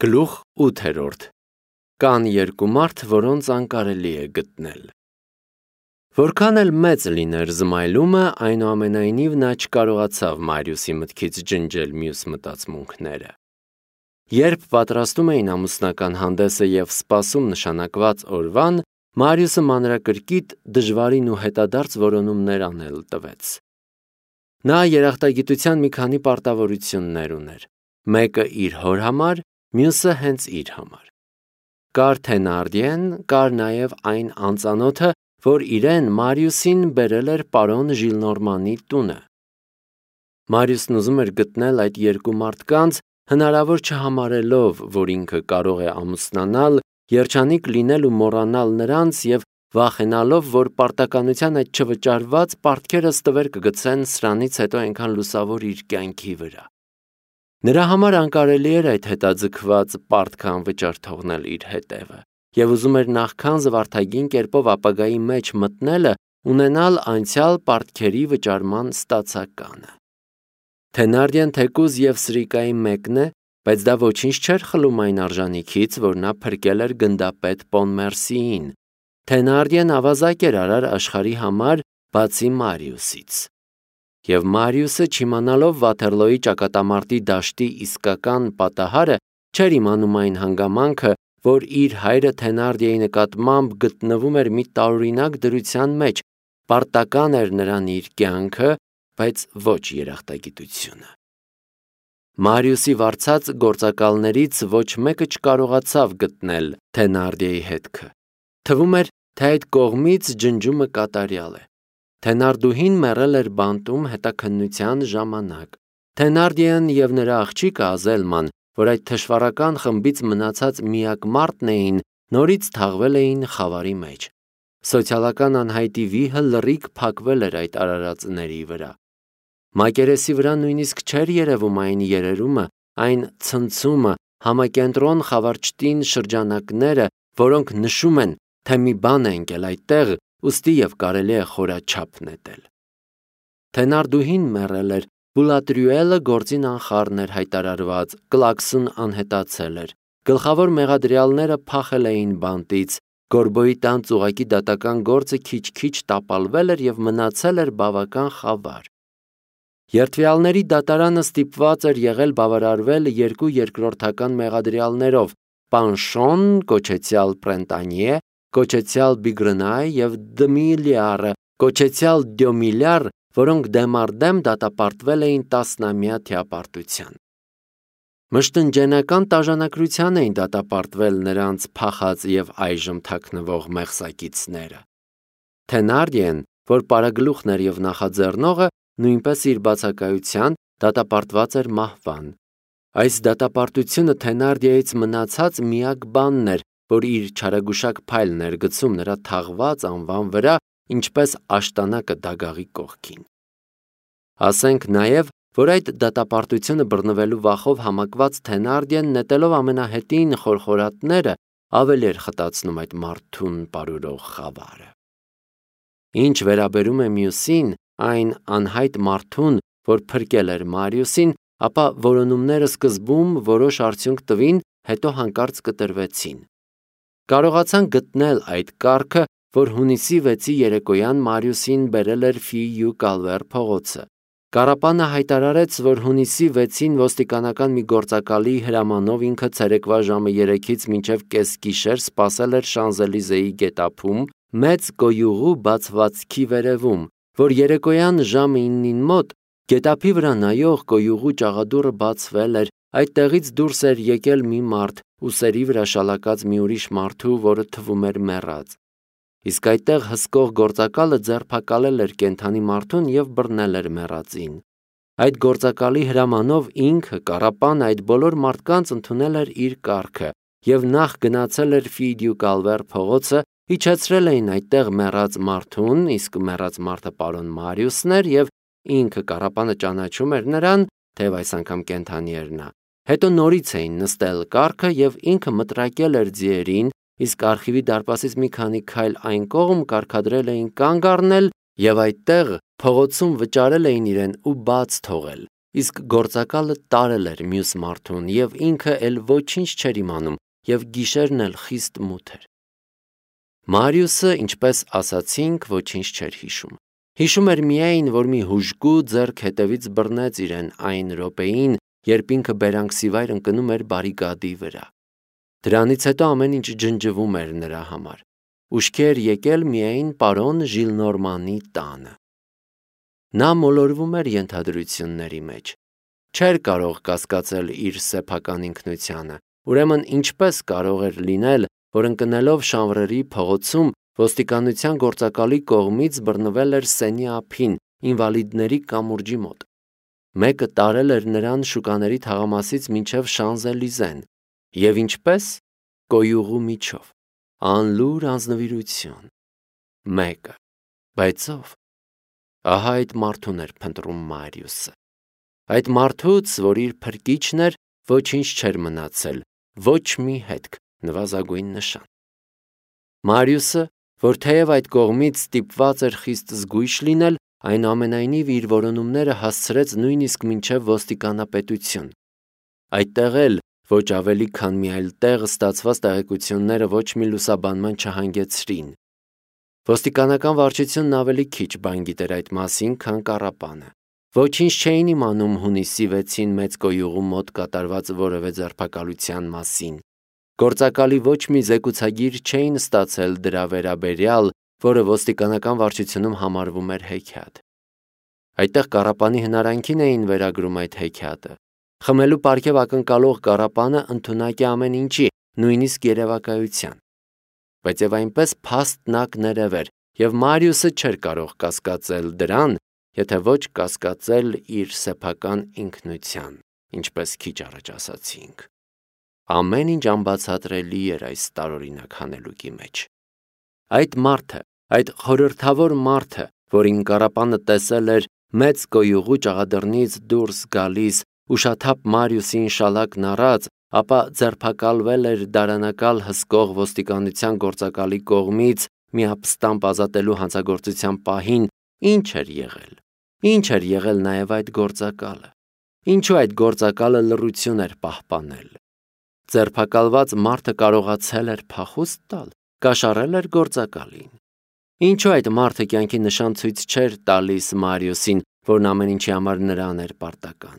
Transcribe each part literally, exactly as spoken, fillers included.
Գլուխ ութերորդ Կան երկու մարդ, որոնց անկարելի է գտնել։ Որքան էլ մեծ լիներ զմայլումը, այնուամենայնիվ նա չկարողացավ Մարիուսի մտքից ջնջել մյուս մտածմունքները։ Երբ պատրաստում էին ամուսնական հանդեսը և սպասում նշանակված օրվան, Մարիուսը մանրակրկիտ, դժվարին ու հետադարձ որոնումներ անել տվեց։ Նա երախտագիտության մի քանի պարտավորություններ ուներ, մեկը իր հոր համար, մյուսը հենց իր համար։ Կար Թենարդիեն, կար նաև այն անծանոթը, որ իրեն Մարիուսին բերել էր պարոն Ժիլնորմանի տունը։ Մարիուսն ուզում էր գտնել այդ երկու մարդկանց, հնարավոր չհամարելով, որ ինքը կարող է ամուսնանալ, երջանիկ լինել ու մոռանալ նրանց և վախենալով, որ պարտականության այդ չվճարված պարտքերը ստվեր կգցեն սրանից հետո այնքան լուսավոր իր կյանքի վրա։ Նրա համար անկարելի էր այդ հետաձգված պարտքը անվճար թողնել իր հետևը, և ուզում էր նախքան զվարթագին կերպով ապագայի մեջ մտնելը ունենալ անցյալ պարտքերի վճարման ստացականը։ Թենարդիեն թեկուզ և սրիկայի մեկն է, բայց դա ոչինչ չէր խլում այն արժանիքից, որ նա փրկել էր գնդապետ Պոնմերսիին։ Թենարդիեն ավազակ էր արար աշխարհի համար, բացի Մարիուսից։ Եվ Մարիուսը, չիմանալով Վաթերլոյի ճակատամարտի դաշտի իսկական պատահարը, չէր իմանում այն հանգամանքը, որ իր հայրը Թենարդիեի նկատմամբ գտնվում էր մի տարօրինակ դրության մեջ, պարտական էր նրան իր կյանքը, բայց ոչ երախտագիտությունը։ Մարիուսի վարձած գործակալներից ոչ մեկը չկարողացավ գտնել Թենարդիեի հետքը։ Թվում էր, թե այդ կողմից ջնջումը կատարյալ է։ Թենարդուհին մեռել էր բանտում հետաքննության ժամանակ։ Թենարդիեն և նրա աղջիկը Ազելման, որ այդ թշվառական խմբից մնացած միակ մարդն էին, նորից թաղվել էին խավարի մեջ։ Սոցիալական անհայտի վիհը լրիվ փակվել էր այդ արարածների վրա։ Մակերեսի վրա նույնիսկ չէր երևում այն երերումը, այն ցնցումը, համակենտրոն խավարճտին շրջանակները, որոնք նշում են, թե մի բան է ընկել այդտեղ, ուստի և կարելի է խորաչափ նետել։ Թենարդուհին մեռել էր, Բուլատրյուելը գործին անխառն էր հայտարարված, Կլաքսուն անհետացել էր, գլխավոր մեղադրյալները փախել էին բանտից, Գորբոյի տան ծուղակի դատական գործը քիչ-քիչ տապալվել էր և մնացել էր բավական խավար։ Երդվյալների դատարանը ստիպված էր եղել բավարարվել երկու երկրորդական մեղադրյալներով՝ Պանշոն, կոչեցյալ Պրենտանիե, կոչեցյալ Բիգրնայ և Դմիլիարը, կոչեցյալ Դյոմիլյար, որոնք դեմառդեմ դատապարտվել էին տասնամյա թյապարտության։ Մշտնջենական տաժանակրության էին դատապարտվել նրանց փախած և այժմ թաքնվող մեղսակիցները։ Թենարդիեն, որ պարագլուխն էր և նախաձեռնողը, նույնպես իր բացակայության դատապարտված էր մահվան։ Այս դատապարտությունը Թենարդիեից մնացած միակ բանն էր, որ իր չարագուշակ փայլն էր գցում նրա թաղված անվան վրա, ինչպես աշտանակը դագաղի կողքին։ Ասենք նաև, որ այդ դատապարտությունը բռնվելու վախով համակված Թենարդիեն նետելով ամենահետին խորխորատները, ավելի էր խտացնում այդ մարդուն պարուրող խավարը։ Ինչ վերաբերում է մյուսին, այն անհայտ մարդուն, որ փրկել էր Մարիուսին, ապա որոնումները սկզբում որոշ արդյունք տվին, հետո հանկարծ կտրվեցին։ Կարողացան գտնել այդ կառքը, որ հունիսի վեցի երեկոյան Մարիուսին բերել էր Ֆիյու Կալվեր փողոցը։ Կառապանը հայտարարեց, որ հունիսի վեցին ոստիկանական մի գործակալի հրամանով ինքը ցերեկվա ժամը երեքից մինչև կեսգիշեր սպասել էր Շանզելիզեի գետափում, մեծ կոյուղու բացվածքի վերևում, որ երեկոյան ժամը իննին մոտ գետափի վրա նայող կոյուղու ճաղադուռը բացվել էր, այդտեղից դուրս էր եկել մի մարդ, ուսերի վրա շալակած մի ուրիշ մարդու, որը թվում էր մեռած։ Իսկ այդտեղ հսկող գործակալը ձերբակալել էր կենդանի մարդուն և բռնել էր մեռածին։ Այդ գործակալի հրամանով ինքը Կառապան այդ բոլոր մարդկանց ընդունել էր իր կառքը և նախ գնացել էր Ֆիյու Կալվեր փողոցը, իջեցրել էին այդտեղ մեռած մարդուն, իսկ մեռած մարդը պարոն Մարիուսն էր և ինքը Կառապանը ճանաչում էր նրան, թեև այս անգամ կենդանի էր նա։ Հետո նորից էին նստել կառքը և ինքը մտրակել էր ձիերին, իսկ արխիվի դարպասից մի քանի քայլ այն կողմ կարգադրել էին կանգ առնել և այդտեղ փողոցում վճարել էին իրեն ու բաց թողել, իսկ գործակալը տարել էր մյուս մարդուն և ինքը էլ ոչինչ չէր իմանում և գիշերն էլ խիստ մութ էր։ Մարիուսը, ինչպես ասացինք, ոչինչ չէր հիշում։ Հիշում էր միայն, որ մի հուժկու ձեռք հետևից բռնեց իրեն այն րոպեին, երբ ինքը բերանքսիվայր ընկնում էր բարիկադի վրա։ Դրանից հետո ամեն ինչ ջնջվում էր նրա համար։ Ուշքի էր եկել միայն պարոն Ժիլնորմանի տանը։ Նա մոլորվում էր ենթադրությունների մեջ։ Չէր կարող կասկածել իր սեփական ինքնությանը, ուրեմն ինչպես կարող էր լինել, որ ընկնելով Շանվրերի փողոցում ոստիկանության գործակալի կողմից բռնվել էր Սենի ափին, ինվալիդների կամուրջի մոտ։ Մեկը տարել էր նրան շուկաների թաղամասից մինչև Շանզելիզեն, և ինչպես կոյուղու միջով, անլուր անձնվիրություն։ Մեկը, բայց ով։ Ահա այդ մարդուն էր փնտրում Մարիուսը։ Այդ մարդուց, որ իր փրկիչն էր, ոչինչ չէր մնացել, ոչ մի հետք, նվազագույն նշան։ Մարիուսը, որ թեև այդ կողմից ստիպված էր խիստ զգույշ լինել, այնուամենայնիվ իր որոնումները հասցրեց նույնիսկ մինչև ոստիկանապետություն։ Այդտեղ էլ ոչ ավելի քան մի այլ տեղ ստացված տեղեկությունները ոչ մի լուսաբանման չհանգեցրին։ Ոստիկանական վարչությունն ավելի քիչ բան գիտեր այդ մասին, քան կառապանը։ Ոչինչ չէին իմանում հունիսի վեցին մեծ կոյուղու մոտ կատարված որևէ ձերբակալության մասին։ Գործակալի ոչ մի զեկուցագիր չէին ստացել դրա վերաբերյալ, որը ոստիկանական վարչությունում համարվում էր հեքիաթ։ Այդտեղ կառապանի հնարանքին էին վերագրում այդ հեքիաթը։ Խմելու պարգև ակնկալող կառապանը ընդունակ է ամեն ինչի, նույնիսկ երևակայության։ Բայց եւ այնպես փաստնակ ներև էր, եւ Մարիուսը չէր կարող կասկածել դրան, եթե ոչ կասկածել իր սեփական ինքնության, ինչպես քիչ առաջ ասացինք։ Ամեն ինչ անբացատրելի էր այս տարօրինակ հանելուկի մեջ։ Այդ մարդը, այդ խորհրդավոր մարդը, որին կառապանը տեսել էր մեծ կոյուղու ճաղադռնից դուրս գալիս, ուշաթափ Մարիուսին շալակն առած, ապա ձերբակալվել էր դարանակալ հսկող ոստիկանության գործակալի կողմից միապստամբ ազատելու հանցագործության պահին, ինչ էր եղել։ Ինչ էր եղել նաև այդ գործակալը։ Ինչու այդ գործակալը լռություն էր պահպանել։ Ձերբակալված մարդը կարողացել էր փախուստ տալ, կաշառել էր գործակալին։ Ինչու այդ մարդը կյանքի նշան ցույց չէր տալիս Մարիուսին, որն ամեն ինչի համար նրան էր պարտական։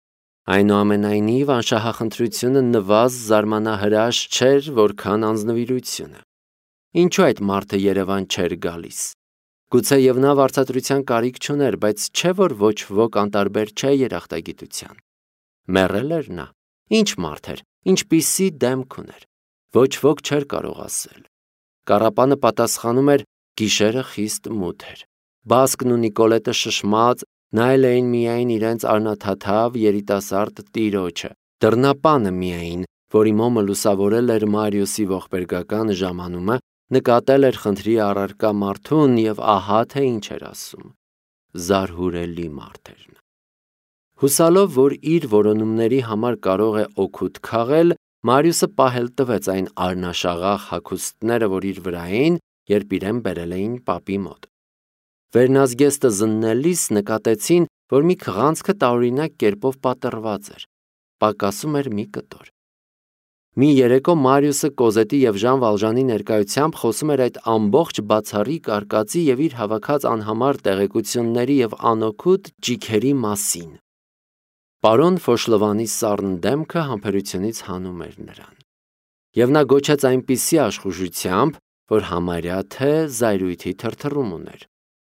Այնուամենայնիվ անշահախնդրությունը նվազ զարմանահրաշ չէր, որքան անձնվիրությունը։ Ինչու այդ մարդը Երևան չէր գալիս։ Գուցե եւ նա վարձատրության կարիք չուներ, բայց չէ որ ոչ ոք անտարբեր չէ երախտագիտության։ Մեռել էր նա։ Ինչ մարդ էր, ինչպիսի դեմք ուներ։ Ոչ ոք չէր կարող ասել։ Կառապանը պատասխանում էր. գիշերը խիստ մութ էր։ Բասկն ու Նիկոլետը շշմած նայել էին միայն իրենց արնաթաթավ երիտասարդ տիրոջը, դռնապանը միայն, որի մոմը լուսավորել էր Մարիուսի ողբերգական ժամանումը, նկատել էր խնդրի առարկա մարդուն և ահա թե ինչ էր ասում։ Զարհուրելի մարդ էր նա։ Հուսալով, որ իր որոնումների համար կարող է օգուտ քաղել, Մարիուսը պահել տվեց այն արնաշաղախ հագուստները, որ իր վրա էին, երբ իրեն բերել էին պապի մոտ։ Վերնազգեստը զննելիս նկատեցին, որ մի քղանցքը տարօրինակ կերպով պատռված էր, պակասում էր մի կտոր։ Մի երեկո Մարիուսը Կոզետի և Ժան Վալժանի ներկայությամբ խոսում էր այդ ամբողջ բացառիկ արկածի և իր հավաքած անհամար տեղեկությունների և անօգուտ ճիգերի մասին։ Պարոն Ֆոշլովանի սառն դեմքը համբերությունից հանում էր նրան։ Եվ նա գոչեց այնպիսի աշխուժությամբ, որ համարյա թե զայրույթի թրթռում ուներ։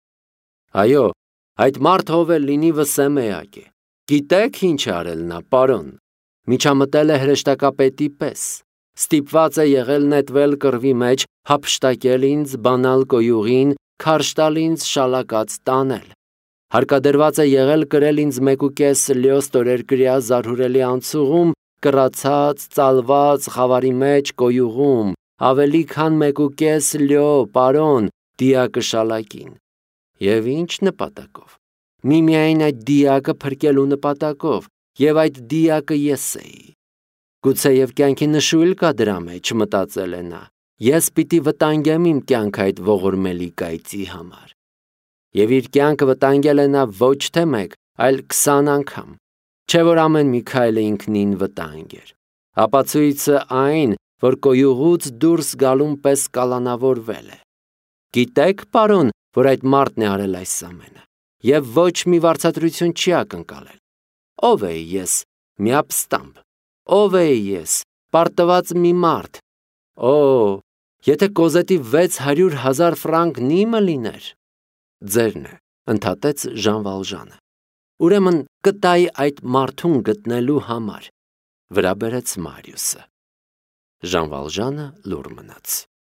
Այո, այդ մարդը ով էլ լինի վսեմ էակ է։ Գիտեք ինչ է արել նա, պարոն։ Միջամտել է հրեշտակապետի պես, ստիպված է եղել նետվել կռվի մեջ, հափշտակել ինձ բանալ կոյուղին, քարշ տալ ինձ շալակած տանել։ Հարկադրված է եղել կրել ինձ մեկուկես լյո ստորերկրյա զարհուրելի անցուղում, կռացած, ծալված, խավարի մեջ, կոյուղում, ավելի քան մեկուկես լյո, պարոն, դիակը շալակին։ Եվ ինչ նպատակով։ Միմիայն այդ դիակը փրկելու նպատակով, և այդ դիակը ես էի։ Գուցե և կյանքի նշույլ կա դրա մեջ, մտածել է նա, ես պիտի վտանգեմ իմ կյանքը այդ ողորմելի կայծի համար։ Եվ իր կյանքը վտանգել է նա ոչ թե մեկ, այլ քսան անգամ, Չէ որ ամեն մի քայլը ինքնին վտանգ էր։ Ապացույցը այն, որ կոյուղուց դուրս գալուն պես կալանավորվել է։ Գիտեք, պարոն, որ այդ մարդն է արել այս ամենը, և ոչ մի վարձատրություն չի ակնկալել։ Ո՞վ էի ես, մի ապստամբ, ո՞վ էի ես, պարտված մի մարդ։ Օ, եթե Կոզետի վեց հարյուր հազար ֆրանկն իմը լիներ։ Ձերն է, ընդհատեց Ժան Վալժանը։ Ուրեմն կտայի այդ մարդուն գտնելու համար, վրա բերեց Մարիուսը։ Ժան Վալժանը լուռ մնաց։